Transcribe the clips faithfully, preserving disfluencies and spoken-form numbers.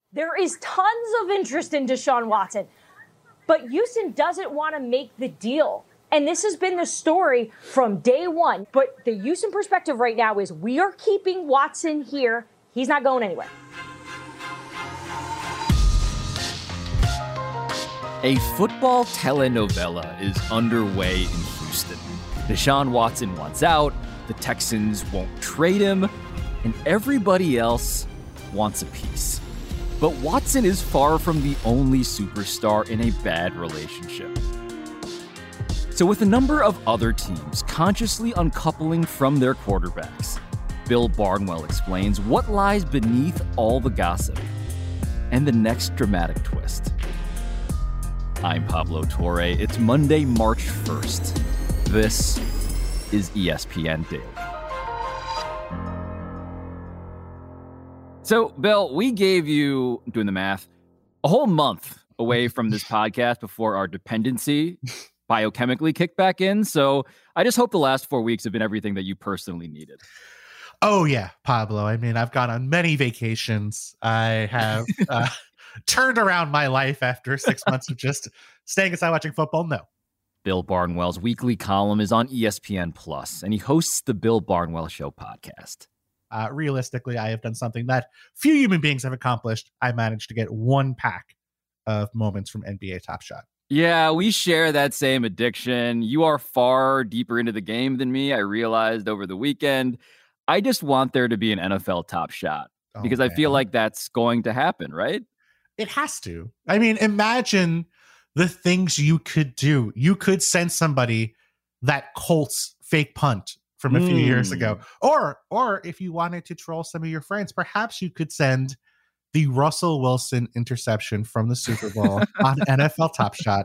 There is tons of interest in Deshaun Watson, but Houston doesn't want to make the deal. And this has been the story from day one. But the Houston perspective right now is we are keeping Watson here. He's not going anywhere. A football telenovela is underway in Houston. Deshaun Watson wants out, the Texans won't trade him, and everybody else wants a piece. But Watson is far from the only superstar in a bad relationship. So with a number of other teams consciously uncoupling from their quarterbacks, Bill Barnwell explains what lies beneath all the gossip and the next dramatic twist. I'm Pablo Torre. It's Monday, March first. This is E S P N Daily. So, Bill, we gave you, doing the math, a whole month away from this podcast before our dependency biochemically kicked back in. So I just hope the last four weeks have been everything that you personally needed. Oh, yeah, Pablo. I mean, I've gone on many vacations. I have uh, turned around my life after six months of just staying inside watching football. No. Bill Barnwell's weekly column is on E S P N Plus, and he hosts the Bill Barnwell Show podcast. Uh, realistically, I have done something that few human beings have accomplished. I managed to get one pack of moments from N B A Top Shot. Yeah, we share that same addiction. You are far deeper into the game than me, I realized over the weekend. I just want there to be an N F L Top Shot because oh, I feel like that's going to happen, right? It has to. I mean, imagine the things you could do. You could send somebody that Colts fake punt from a few mm. years ago. Or, or if you wanted to troll some of your friends, perhaps you could send the Russell Wilson interception from the Super Bowl on N F L Top Shot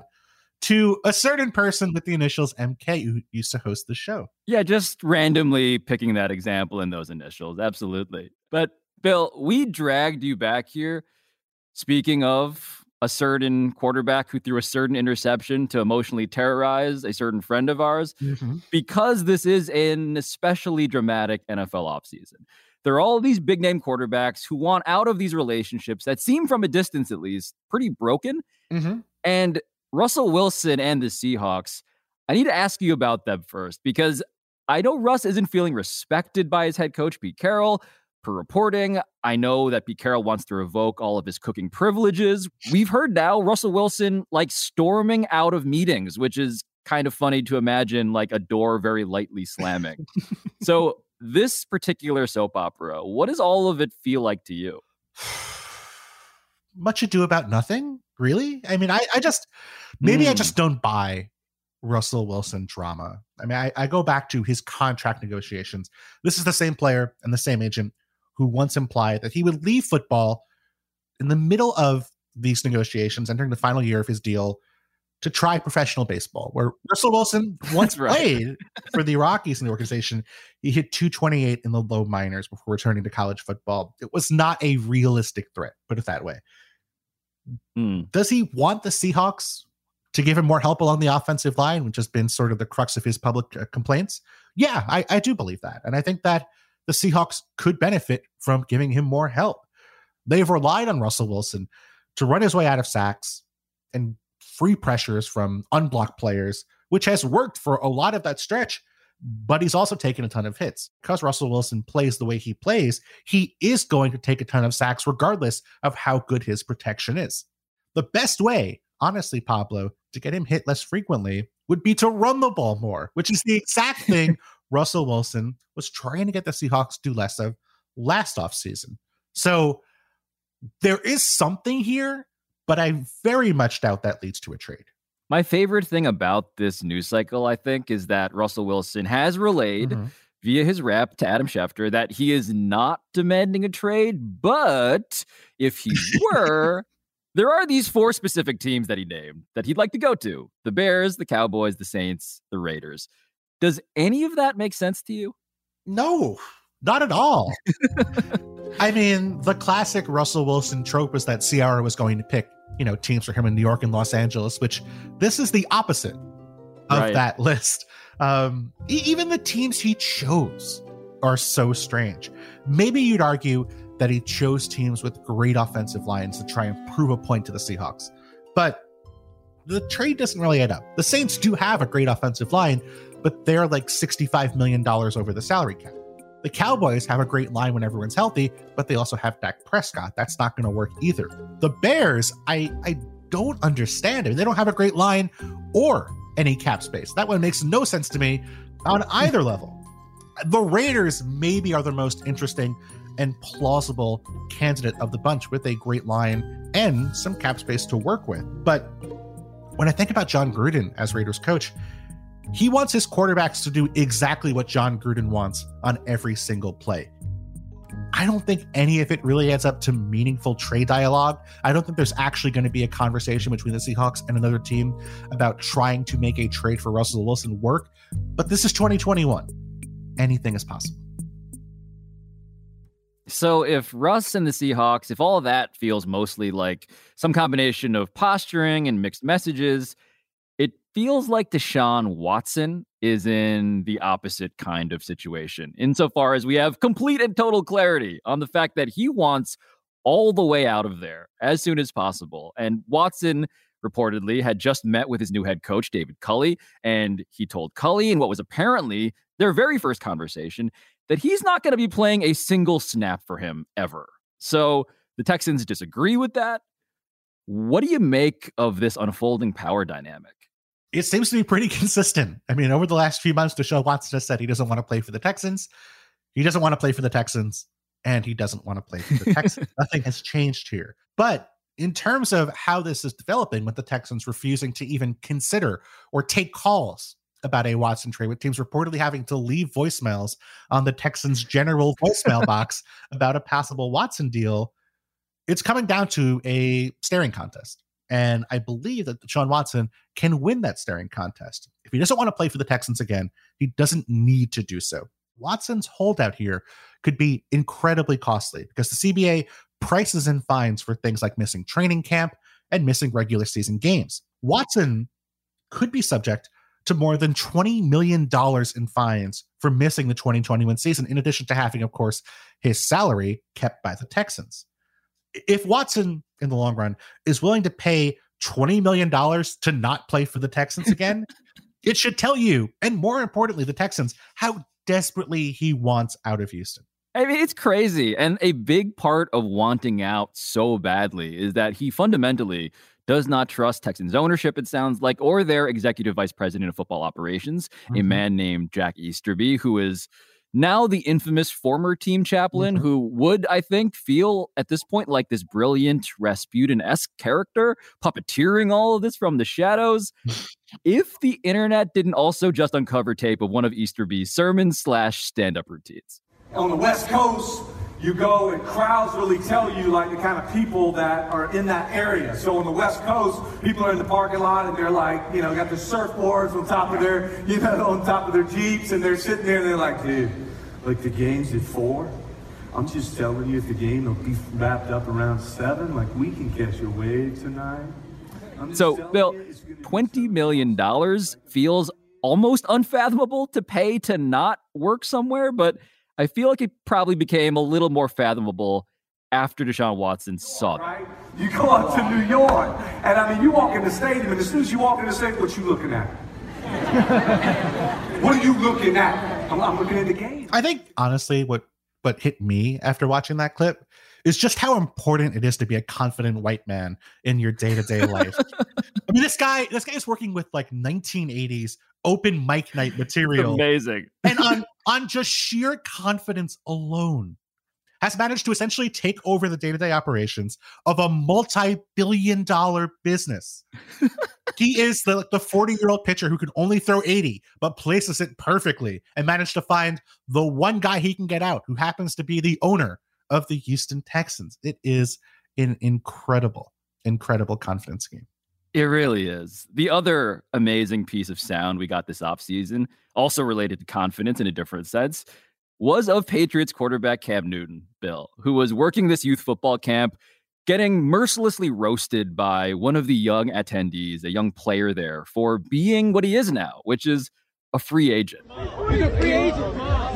to a certain person with the initials M K who used to host the show. Yeah, just randomly picking that example in those initials. Absolutely. But Bill, we dragged you back here. Speaking of a certain quarterback who threw a certain interception to emotionally terrorize a certain friend of ours, mm-hmm. because this is an especially dramatic N F L offseason. There are all these big name quarterbacks who want out of these relationships that seem from a distance, at least, pretty broken. Mm-hmm. And Russell Wilson and the Seahawks, I need to ask you about them first, because I know Russ isn't feeling respected by his head coach, Pete Carroll. Per reporting, I know that Pete Carroll wants to revoke all of his cooking privileges. We've heard now Russell Wilson like storming out of meetings, which is kind of funny to imagine, like a door very lightly slamming. So this particular soap opera, what does all of it feel like to you? Much ado about nothing, really. I mean, I, I just, maybe mm. I just don't buy Russell Wilson drama. I mean, I, I go back to his contract negotiations. This is the same player and the same agent who once implied that he would leave football in the middle of these negotiations, entering the final year of his deal, to try professional baseball, where Russell Wilson once right. played for the Rockies in the organization. He hit two twenty-eight in the low minors before returning to college football. It was not a realistic threat, put it that way. Mm. Does he want the Seahawks to give him more help along the offensive line, which has been sort of the crux of his public uh, complaints? Yeah, I, I do believe that. And I think that the Seahawks could benefit from giving him more help. They've relied on Russell Wilson to run his way out of sacks and free pressures from unblocked players, which has worked for a lot of that stretch, but he's also taken a ton of hits. Because Russell Wilson plays the way he plays, he is going to take a ton of sacks regardless of how good his protection is. The best way, honestly, Pablo, to get him hit less frequently would be to run the ball more, which is the exact thing Russell Wilson was trying to get the Seahawks to do less of last offseason. So there is something here, but I very much doubt that leads to a trade. My favorite thing about this news cycle, I think, is that Russell Wilson has relayed mm-hmm. via his rep to Adam Schefter that he is not demanding a trade, but if he were, there are these four specific teams that he named that he'd like to go to: the Bears, the Cowboys, the Saints, the Raiders. Does any of that make sense to you? No, not at all. I mean, the classic Russell Wilson trope was that Ciara was going to pick, you know, teams for him in New York and Los Angeles, which this is the opposite of right. that list. Um, e- even the teams he chose are so strange. Maybe you'd argue that he chose teams with great offensive lines to try and prove a point to the Seahawks. But the trade doesn't really add up. The Saints do have a great offensive line, but they're like sixty-five million dollars over the salary cap. The Cowboys have a great line when everyone's healthy, but they also have Dak Prescott. That's not going to work either. The Bears, I, I don't understand it. They don't have a great line or any cap space. That one makes no sense to me on either level. The Raiders maybe are the most interesting and plausible candidate of the bunch with a great line and some cap space to work with. But when I think about John Gruden as Raiders coach, he wants his quarterbacks to do exactly what John Gruden wants on every single play. I don't think any of it really adds up to meaningful trade dialogue. I don't think there's actually going to be a conversation between the Seahawks and another team about trying to make a trade for Russell Wilson work. But this is twenty twenty-one. Anything is possible. So if Russ and the Seahawks, if all of that feels mostly like some combination of posturing and mixed messages, it feels like Deshaun Watson is in the opposite kind of situation, insofar as we have complete and total clarity on the fact that he wants all the way out of there as soon as possible. And Watson reportedly had just met with his new head coach, David Culley, and he told Culley in what was apparently their very first conversation that he's not going to be playing a single snap for him ever. So the Texans disagree with that. What do you make of this unfolding power dynamic? It seems to be pretty consistent. I mean, over the last few months, Deshaun Watson has said he doesn't want to play for the Texans. He doesn't want to play for the Texans, and he doesn't want to play for the Texans. Nothing has changed here. But in terms of how this is developing, with the Texans refusing to even consider or take calls about a Watson trade, with teams reportedly having to leave voicemails on the Texans' general voicemail box about a possible Watson deal, it's coming down to a staring contest. And I believe that Deshaun Watson can win that staring contest. If he doesn't want to play for the Texans again, he doesn't need to do so. Watson's holdout here could be incredibly costly because the C B A prices in fines for things like missing training camp and missing regular season games. Watson could be subject to more than twenty million dollars in fines for missing the twenty twenty-one season, in addition to having, of course, his salary kept by the Texans. If Watson, in the long run, is willing to pay twenty million dollars to not play for the Texans again, it should tell you, and more importantly, the Texans, how desperately he wants out of Houston. I mean, it's crazy. And a big part of wanting out so badly is that he fundamentally does not trust Texans ownership, it sounds like, or their executive vice president of football operations, mm-hmm. a man named Jack Easterby, who is now the infamous former team chaplain, mm-hmm. who would, I think, feel at this point like this brilliant Rasputin-esque character, puppeteering all of this from the shadows. If the internet didn't also just uncover tape of one of Easterby's sermons slash stand-up routines. On the West Coast, you go and crowds really tell you like the kind of people that are in that area. So on the West Coast, people are in the parking lot and they're like, you know, got their surfboards on top of their, you know, on top of their Jeeps, and they're sitting there and they're like, dude, like the game's at four. I'm just telling you, if the game will be wrapped up around seven, like we can catch a wave tonight. So, Bill, twenty million dollars feels almost unfathomable to pay to not work somewhere, but I feel like it probably became a little more fathomable after Deshaun Watson saw that. Right? You go out to New York, and I mean, you walk in the stadium, and as soon as you walk in the stadium, what you looking at? What are you looking at? I'm, I'm looking at the game. I think, honestly, what, what hit me after watching that clip is just how important it is to be a confident white man in your day-to-day life. I mean, this guy, this guy is working with like nineteen eighties open mic night material. Amazing. And on, on just sheer confidence alone, has managed to essentially take over the day-to-day operations of a multi-billion dollar business. He is the the forty-year-old pitcher who can only throw eighty, but places it perfectly and managed to find the one guy he can get out, who happens to be the owner of the Houston Texans. It is an incredible, incredible confidence game. It really is. The other amazing piece of sound we got this offseason, also related to confidence in a different sense, was of Patriots quarterback Cam Newton, Bill, who was working this youth football camp, getting mercilessly roasted by one of the young attendees, a young player there, for being what he is now, which is a free agent. You're a free agent. You're a free agent.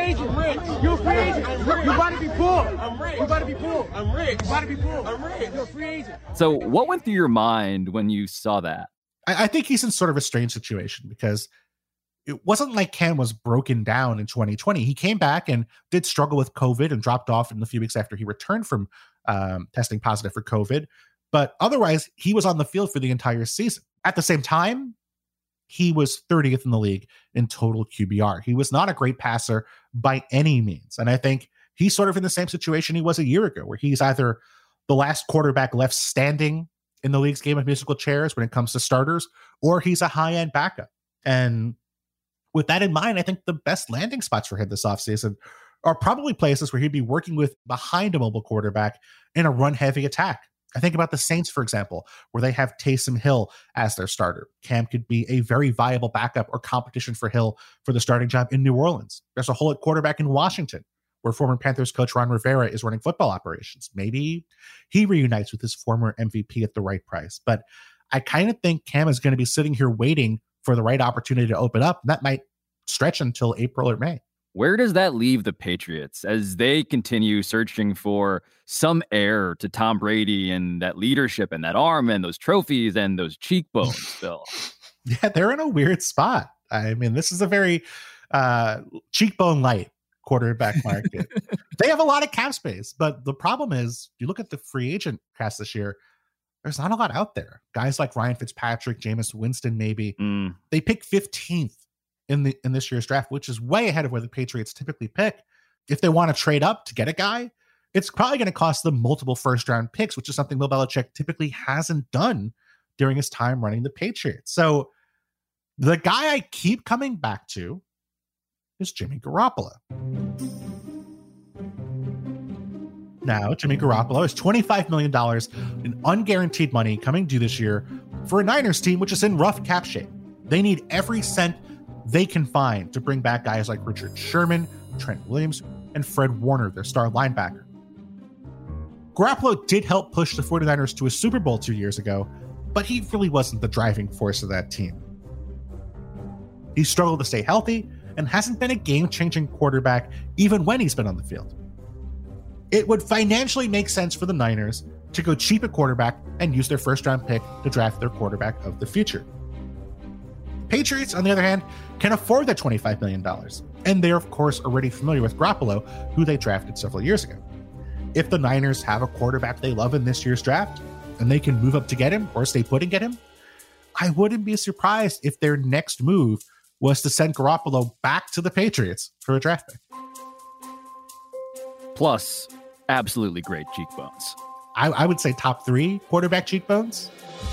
agent. I'm rich. You're a free agent. I'm rich. You about to be pulled. I'm rich. You about to be pulled. I'm rich. You about to be pulled. I'm rich. You're a free agent. So what went through your mind when you saw that? I, I think he's in sort of a strange situation because it wasn't like Cam was broken down in twenty twenty. He came back and did struggle with COVID and dropped off in the few weeks after he returned from um, testing positive for COVID. But otherwise, he was on the field for the entire season. At the same time, he was thirtieth in the league in total Q B R. He was not a great passer by any means. And I think he's sort of in the same situation he was a year ago, where he's either the last quarterback left standing in the league's game of musical chairs when it comes to starters, or he's a high-end backup. And with that in mind, I think the best landing spots for him this offseason are probably places where he'd be working with behind a mobile quarterback in a run-heavy attack. I think about the Saints, for example, where they have Taysom Hill as their starter. Cam could be a very viable backup or competition for Hill for the starting job in New Orleans. There's a hole at quarterback in Washington, where former Panthers coach Ron Rivera is running football operations. Maybe he reunites with his former M V P at the right price. But I kind of think Cam is going to be sitting here waiting for the right opportunity to open up. And that might stretch until April or May. Where does that leave the Patriots as they continue searching for some heir to Tom Brady and that leadership and that arm and those trophies and those cheekbones, Bill? Yeah, they're in a weird spot. I mean, this is a very uh, cheekbone light quarterback market. They have a lot of cap space, but the problem is, you look at the free agent cast this year, there's not a lot out there. Guys like Ryan Fitzpatrick, Jameis Winston, maybe. Mm. They pick fifteenth in the in this year's draft, which is way ahead of where the Patriots typically pick. If they want to trade up to get a guy, it's probably going to cost them multiple first round picks, which is something Bill Belichick typically hasn't done during his time running the Patriots. So the guy I keep coming back to is Jimmy Garoppolo. Now, Jimmy Garoppolo is twenty-five million dollars in unguaranteed money coming due this year for a Niners team, which is in rough cap shape. They need every cent they can find to bring back guys like Richard Sherman, Trent Williams, and Fred Warner, their star linebacker. Garoppolo did help push the 49ers to a Super Bowl two years ago, but he really wasn't the driving force of that team. He struggled to stay healthy and hasn't been a game-changing quarterback even when he's been on the field. It would financially make sense for the Niners to go cheap at quarterback and use their first-round pick to draft their quarterback of the future. Patriots, on the other hand, can afford that twenty-five million dollars, and they're, of course, already familiar with Garoppolo, who they drafted several years ago. If the Niners have a quarterback they love in this year's draft, and they can move up to get him or stay put and get him, I wouldn't be surprised if their next move was to send Garoppolo back to the Patriots for a draft pick. Plus, absolutely great cheekbones. I, I would say top three quarterback cheekbones.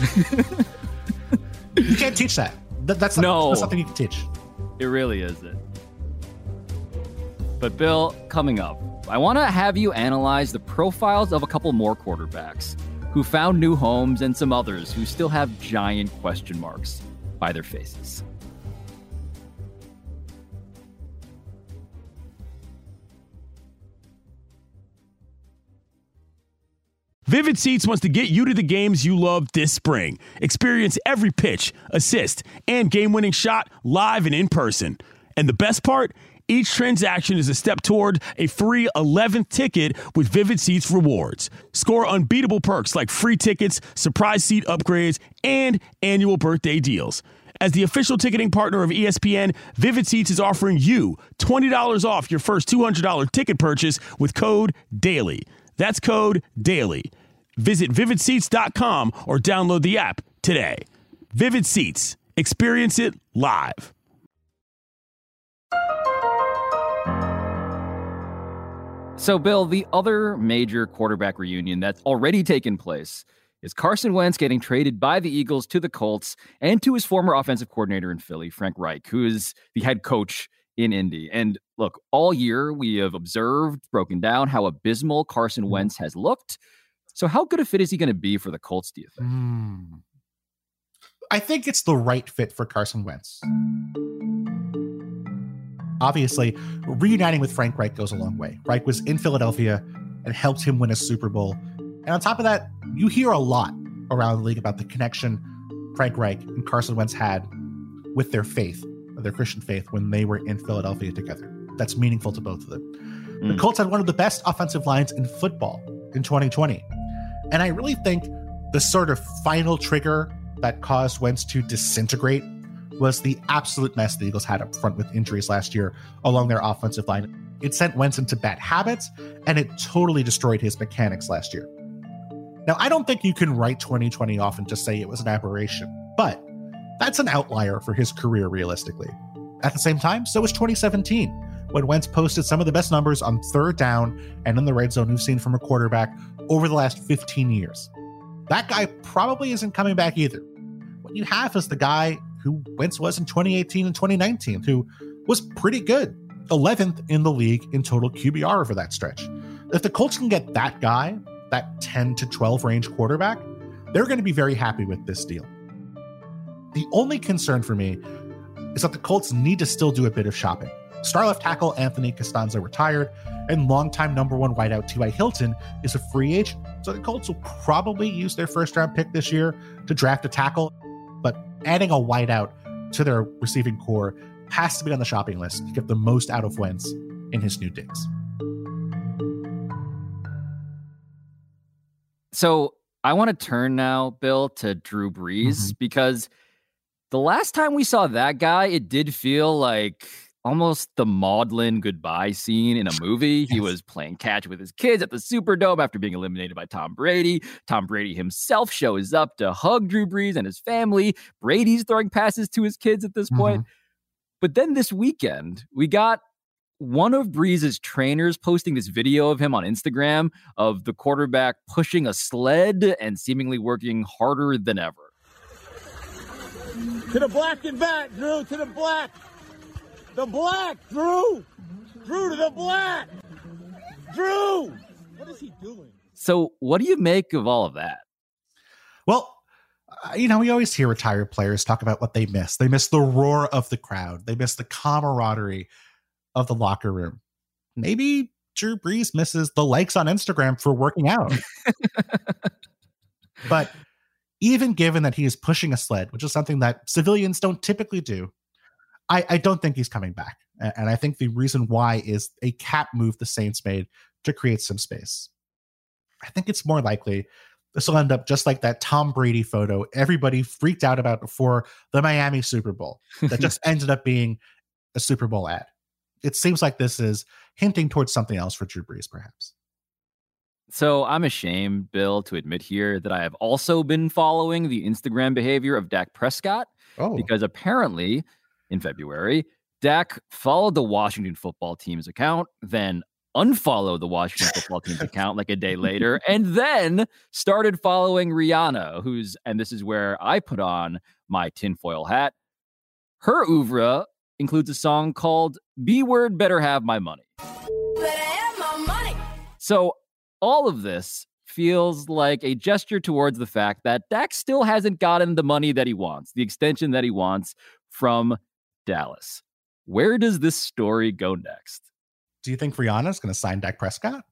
You can't teach that. That, that's, not, no, that's something you can teach. It really isn't. But Bill, coming up, I want to have you analyze the profiles of a couple more quarterbacks who found new homes and some others who still have giant question marks by their faces. Vivid Seats wants to get you to the games you love this spring. Experience every pitch, assist, and game-winning shot live and in person. And the best part? Each transaction is a step toward a free eleventh ticket with Vivid Seats rewards. Score unbeatable perks like free tickets, surprise seat upgrades, and annual birthday deals. As the official ticketing partner of E S P N, Vivid Seats is offering you twenty dollars off your first two hundred dollars ticket purchase with code DAILY. That's code DAILY. Visit vivid seats dot com or download the app today. Vivid Seats. Experience it live. So, Bill, the other major quarterback reunion that's already taken place is Carson Wentz getting traded by the Eagles to the Colts and to his former offensive coordinator in Philly, Frank Reich, who is the head coach in Indy. And look, all year we have observed, broken down how abysmal Carson Wentz has looked. So how good a fit is he going to be for the Colts, do you think? Mm. I think it's the right fit for Carson Wentz. Obviously, reuniting with Frank Reich goes a long way. Reich was in Philadelphia and helped him win a Super Bowl. And on top of that, you hear a lot around the league about the connection Frank Reich and Carson Wentz had with their faith, their Christian faith, when they were in Philadelphia together. that's meaningful to both of them. Mm. The Colts had one of the best offensive lines in football in twenty twenty. And I really think the sort of final trigger that caused Wentz to disintegrate was the absolute mess the Eagles had up front with injuries last year along their offensive line. It sent Wentz into bad habits, and it totally destroyed his mechanics last year. Now, I don't think you can write twenty twenty off and just say it was an aberration, but that's an outlier for his career realistically. At the same time, so was twenty seventeen, when Wentz posted some of the best numbers on third down and in the red zone we've seen from a quarterback over the last fifteen years. That guy probably isn't coming back either. What you have is the guy who Wentz was in twenty eighteen and twenty nineteen, who was pretty good, eleventh in the league in total Q B R over that stretch. If the Colts can get that guy, that ten to twelve range quarterback, they're going to be very happy with this deal. The only concern for me is that the Colts need to still do a bit of shopping. Star left tackle Anthony Costanzo retired, and longtime number one wideout T Y. Hilton is a free agent. So the Colts will probably use their first round pick this year to draft a tackle, but adding a wideout to their receiving core has to be on the shopping list to get the most out of Wentz in his new digs. So I want to turn now, Bill, to Drew Brees, mm-hmm. because the last time we saw that guy, it did feel like almost the maudlin goodbye scene in a movie. Yes. He was playing catch with his kids at the Superdome after being eliminated by Tom Brady. Tom Brady himself shows up to hug Drew Brees and his family. Brady's throwing passes to his kids at this mm-hmm. point. But then this weekend, we got one of Brees' trainers posting this video of him on Instagram of the quarterback pushing a sled and seemingly working harder than ever. To the black and back, Drew, to the black. The black, Drew! Drew to the black! Drew! What is he doing? So what do you make of all of that? Well, uh, you know, we always hear retired players talk about what they miss. They miss the roar of the crowd. They miss the camaraderie of the locker room. Maybe Drew Brees misses the likes on Instagram for working out. But even given that he is pushing a sled, which is something that civilians don't typically do, I, I don't think he's coming back. And I think the reason why is a cap move the Saints made to create some space. I think it's more likely this will end up just like that Tom Brady photo everybody freaked out about before the Miami Super Bowl that just ended up being a Super Bowl ad. It seems like this is hinting towards something else for Drew Brees, perhaps. So I'm ashamed, Bill, to admit here that I have also been following the Instagram behavior of Dak Prescott, oh. because apparently in February, Dak followed the Washington football team's account, then unfollowed the Washington football team's account like a day later, and then started following Rihanna, who's, and this is where I put on my tinfoil hat, her oeuvre includes a song called B-Word Better Have My Money. Better have my money. So all of this feels like a gesture towards the fact that Dak still hasn't gotten the money that he wants, the extension that he wants from Dallas. Where does this story go next? Do you think Rihanna's going to sign Dak Prescott?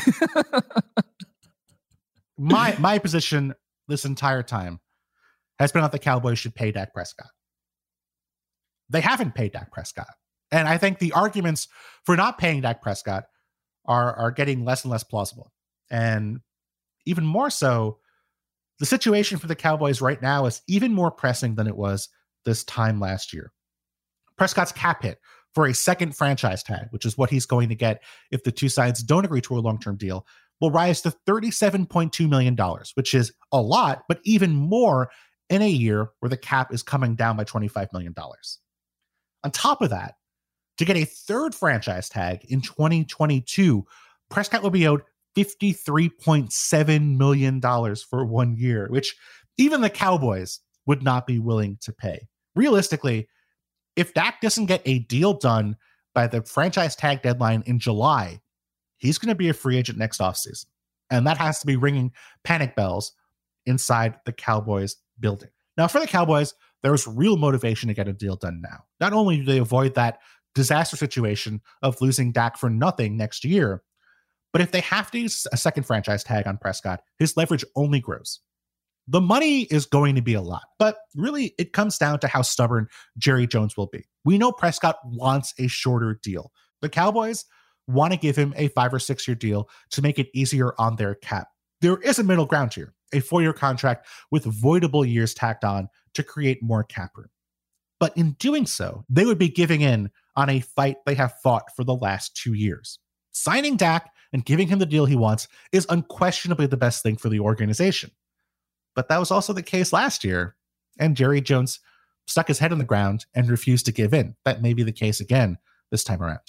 my my position this entire time has been that the Cowboys should pay Dak Prescott. They haven't paid Dak Prescott. And I think the arguments for not paying Dak Prescott are, are getting less and less plausible. And even more so, the situation for the Cowboys right now is even more pressing than it was this time last year. Prescott's cap hit for a second franchise tag, which is what he's going to get if the two sides don't agree to a long-term deal, will rise to thirty-seven point two million dollars, which is a lot, but even more in a year where the cap is coming down by twenty-five million dollars. On top of that, to get a third franchise tag in twenty twenty-two, Prescott will be owed fifty-three point seven million dollars for one year, which even the Cowboys would not be willing to pay. Realistically, if Dak doesn't get a deal done by the franchise tag deadline in July, he's going to be a free agent next offseason. And that has to be ringing panic bells inside the Cowboys building. Now, for the Cowboys, there's real motivation to get a deal done now. Not only do they avoid that disaster situation of losing Dak for nothing next year, but if they have to use a second franchise tag on Prescott, his leverage only grows. The money is going to be a lot, but really it comes down to how stubborn Jerry Jones will be. We know Prescott wants a shorter deal, The Cowboys want to give him a five or six year deal to make it easier on their cap. There is a middle ground here, a four year contract with voidable years tacked on to create more cap room. But in doing so, they would be giving in on a fight they have fought for the last two years. Signing Dak and giving him the deal he wants is unquestionably the best thing for the organization. But that was also the case last year, and Jerry Jones stuck his head in the ground and refused to give in. That may be the case again this time around.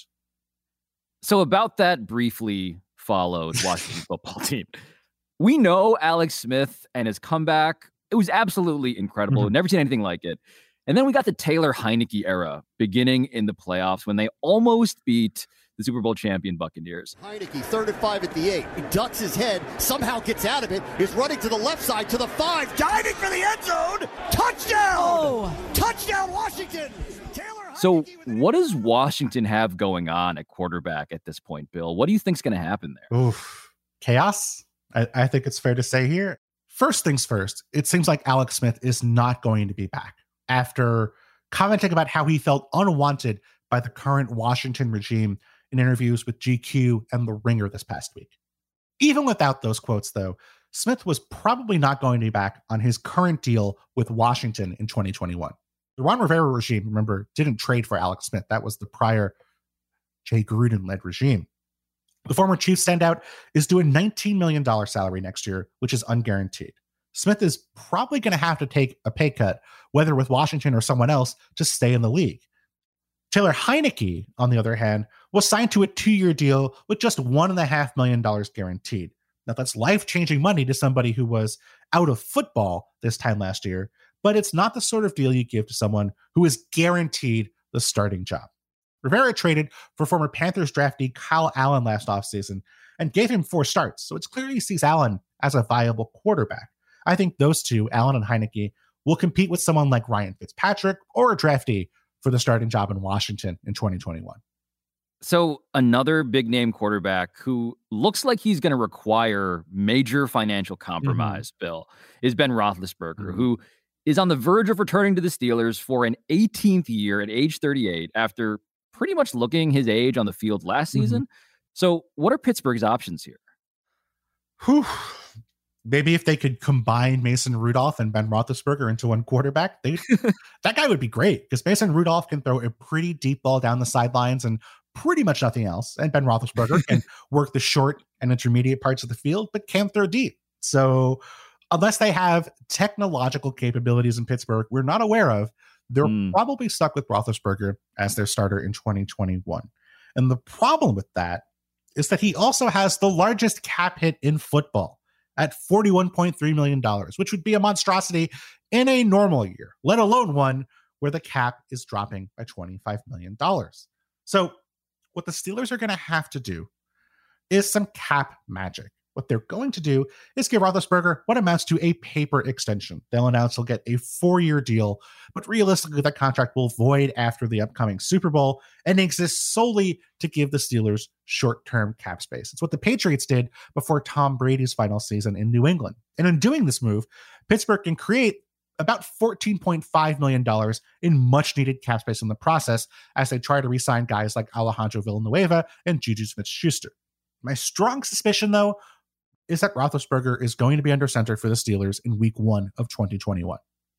So about that briefly followed Washington football team. We know Alex Smith and his comeback. It was absolutely incredible. Mm-hmm. Never seen anything like it. And then we got the Taylor Heineke era beginning in the playoffs when they almost beat the Super Bowl champion Buccaneers. Heineke, third and five at the eight. He ducks his head, somehow gets out of it, is running to the left side to the five, diving for the end zone. Touchdown! Oh. Touchdown, Washington! Taylor So what does Washington have going on at quarterback at this point, Bill? What do you think's going to happen there? Oof. Chaos, I, I think it's fair to say here. First things first, it seems like Alex Smith is not going to be back after commenting about how he felt unwanted by the current Washington regime in interviews with G Q and The Ringer this past week. Even without those quotes, though, Smith was probably not going to be back on his current deal with Washington in twenty twenty-one. The Ron Rivera regime, remember, didn't trade for Alex Smith. That was the prior Jay Gruden-led regime. The former Chiefs standout is due a nineteen million dollars salary next year, which is unguaranteed. Smith is probably going to have to take a pay cut, whether with Washington or someone else, to stay in the league. Taylor Heineke, on the other hand, was signed to a two-year deal with just one and a half million dollars guaranteed. Now, that's life-changing money to somebody who was out of football this time last year, but it's not the sort of deal you give to someone who is guaranteed the starting job. Rivera traded for former Panthers draftee Kyle Allen last offseason and gave him four starts, so it's clear he sees Allen as a viable quarterback. I think those two, Allen and Heineke, will compete with someone like Ryan Fitzpatrick or a draftee for the starting job in Washington in twenty twenty-one. So another big name quarterback who looks like he's going to require major financial compromise, mm-hmm. Bill, is Ben Roethlisberger, mm-hmm. who is on the verge of returning to the Steelers for an eighteenth year at age thirty-eight after pretty much looking his age on the field last season. Mm-hmm. So what are Pittsburgh's options here? Whew. Maybe if they could combine Mason Rudolph and Ben Roethlisberger into one quarterback, they, that guy would be great because Mason Rudolph can throw a pretty deep ball down the sidelines and pretty much nothing else. And Ben Roethlisberger can work the short and intermediate parts of the field, but can't throw deep. So unless they have technological capabilities in Pittsburgh we're not aware of, they're mm. probably stuck with Roethlisberger as their starter in twenty twenty-one. And the problem with that is that he also has the largest cap hit in football at forty-one point three million dollars, which would be a monstrosity in a normal year, let alone one where the cap is dropping by twenty-five million dollars. So what the Steelers are going to have to do is some cap magic. What they're going to do is give Roethlisberger what amounts to a paper extension. They'll announce he'll get a four-year deal, but realistically, that contract will void after the upcoming Super Bowl and exists solely to give the Steelers short-term cap space. It's what the Patriots did before Tom Brady's final season in New England. And in doing this move, Pittsburgh can create about fourteen point five million dollars in much-needed cap space in the process as they try to re-sign guys like Alejandro Villanueva and Juju Smith-Schuster. My strong suspicion, though, is that Roethlisberger is going to be under center for the Steelers in week one of twenty twenty-one.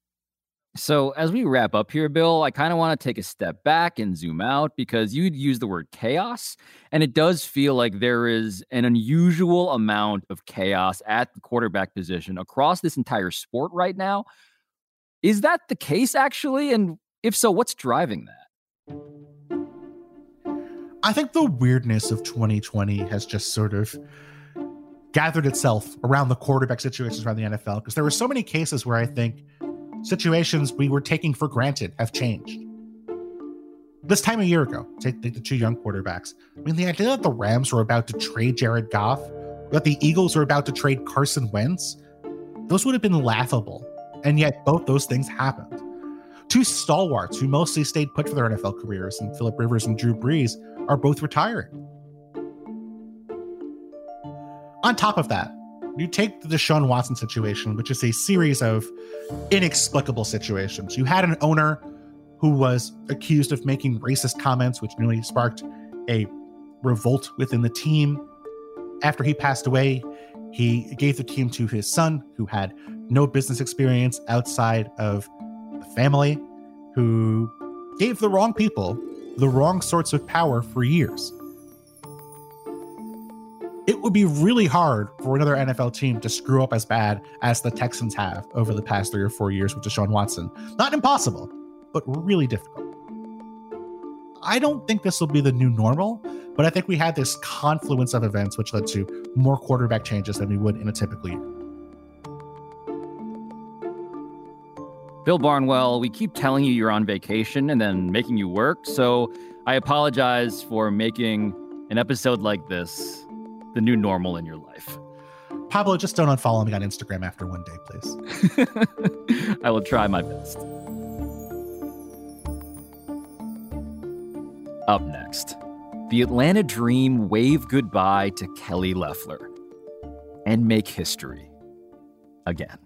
So as we wrap up here, Bill, I kind of want to take a step back and zoom out because you'd use the word chaos, and it does feel like there is an unusual amount of chaos at the quarterback position across this entire sport right now. Is that the case, actually? And if so, what's driving that? I think the weirdness of twenty twenty has just sort of gathered itself around the quarterback situations around the N F L because there were so many cases where I think situations we were taking for granted have changed. This time a year ago, take, take the two young quarterbacks. I mean, the idea that the Rams were about to trade Jared Goff, that the Eagles were about to trade Carson Wentz, those would have been laughable. And yet both those things happened. Two stalwarts who mostly stayed put for their N F L careers, and Phillip Rivers and Drew Brees, are both retiring. On top of that, you take the Deshaun Watson situation, which is a series of inexplicable situations. You had an owner who was accused of making racist comments, which nearly sparked a revolt within the team. After he passed away, he gave the team to his son, who had no business experience outside of the family, who gave the wrong people the wrong sorts of power for years. It would be really hard for another N F L team to screw up as bad as the Texans have over the past three or four years with Deshaun Watson. Not impossible, but really difficult. I don't think this will be the new normal, but I think we had this confluence of events which led to more quarterback changes than we would in a typical year. Bill Barnwell, we keep telling you you're on vacation and then making you work, so I apologize for making an episode like this the new normal in your life. Pablo, just don't unfollow me on Instagram after one day, please. I will try my best. Up next, the Atlanta Dream wave goodbye to Kelly Loeffler and make history again.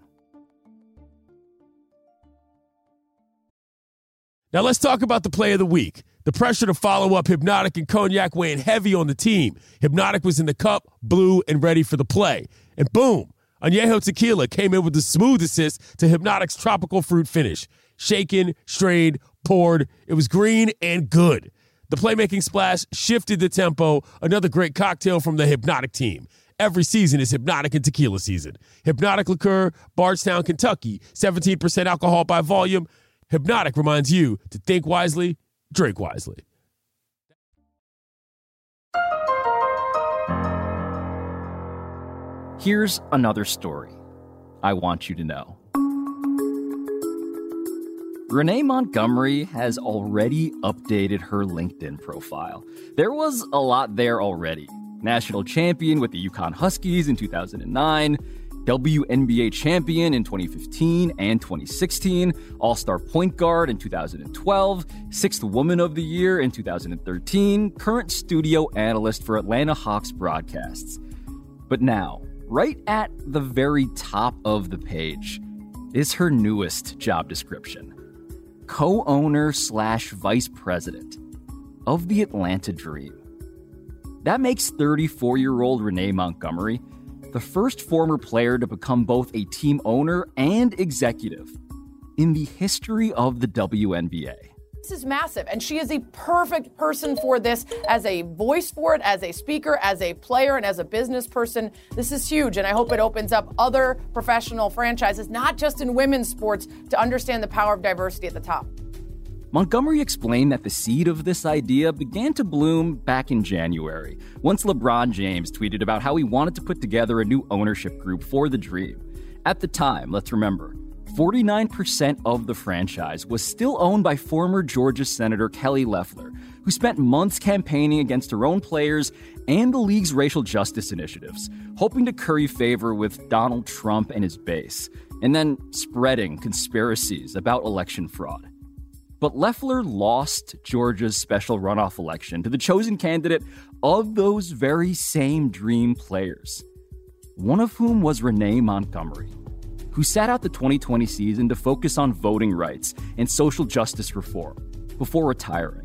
Now let's talk about the play of the week. The pressure to follow up Hypnotic and Cognac weighing heavy on the team. Hypnotic was in the cup, blue, and ready for the play. And boom, Añejo Tequila came in with the smooth assist to Hypnotic's tropical fruit finish. Shaken, strained, poured. It was green and good. The playmaking splash shifted the tempo. Another great cocktail from the Hypnotic team. Every season is Hypnotic and Tequila season. Hypnotic Liqueur, Bardstown, Kentucky. seventeen percent alcohol by volume. Hypnotic reminds you to think wisely, drink wisely. Here's another story I want you to know. Renee Montgomery has already updated her LinkedIn profile. There was a lot there already. National champion with the UConn Huskies in two thousand nine, W N B A champion in twenty fifteen and twenty sixteen, All-Star point guard in two thousand twelve, Sixth Woman of the Year in two thousand thirteen, current studio analyst for Atlanta Hawks broadcasts. But now, right at the very top of the page, is her newest job description. Co-owner slash vice president of the Atlanta Dream. That makes thirty-four-year-old Renee Montgomery the first former player to become both a team owner and executive in the history of the W N B A. This is massive, and she is a perfect person for this as a voice for it, as a speaker, as a player, and as a business person. This is huge, and I hope it opens up other professional franchises, not just in women's sports, to understand the power of diversity at the top. Montgomery explained that the seed of this idea began to bloom back in January, once LeBron James tweeted about how he wanted to put together a new ownership group for the Dream. At the time, let's remember, forty-nine percent of the franchise was still owned by former Georgia Senator Kelly Loeffler, who spent months campaigning against her own players and the league's racial justice initiatives, hoping to curry favor with Donald Trump and his base, and then spreading conspiracies about election fraud. But Loeffler lost Georgia's special runoff election to the chosen candidate of those very same Dream players, one of whom was Renee Montgomery, who sat out the twenty twenty season to focus on voting rights and social justice reform before retiring.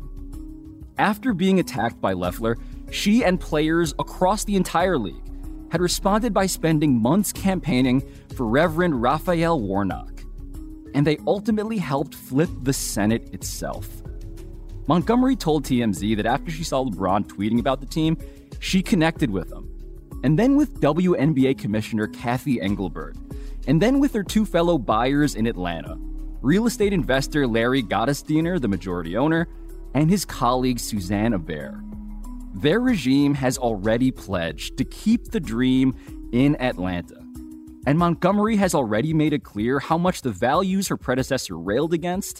After being attacked by Loeffler, she and players across the entire league had responded by spending months campaigning for Reverend Raphael Warnock, and they ultimately helped flip the Senate itself. Montgomery told T M Z that after she saw LeBron tweeting about the team, she connected with him, and then with W N B A Commissioner Kathy Engelbert, and then with her two fellow buyers in Atlanta, real estate investor Larry Gottesdiener, the majority owner, and his colleague Suzanne Aber. Their regime has already pledged to keep the Dream in Atlanta. And Montgomery has already made it clear how much the values her predecessor railed against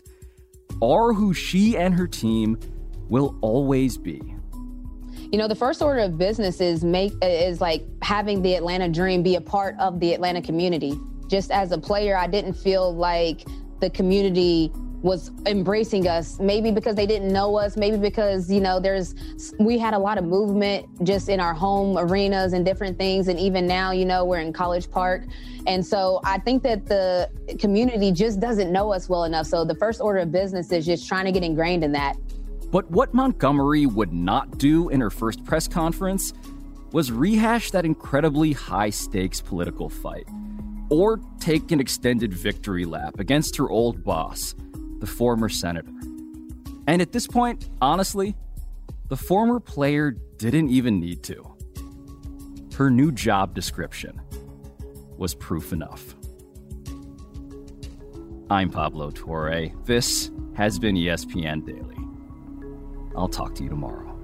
are who she and her team will always be. You know, the first order of business is make is like having the Atlanta Dream be a part of the Atlanta community. Just as a player, I didn't feel like the community was embracing us, maybe because they didn't know us, maybe because, you know, there's, we had a lot of movement just in our home arenas and different things. And even now, you know, we're in College Park. And so I think that the community just doesn't know us well enough. So the first order of business is just trying to get ingrained in that. But what Montgomery would not do in her first press conference was rehash that incredibly high-stakes political fight, or take an extended victory lap against her old boss, the former senator. And at this point, honestly, the former player didn't even need to. Her new job description was proof enough. I'm Pablo Torre. This has been E S P N Daily. I'll talk to you tomorrow.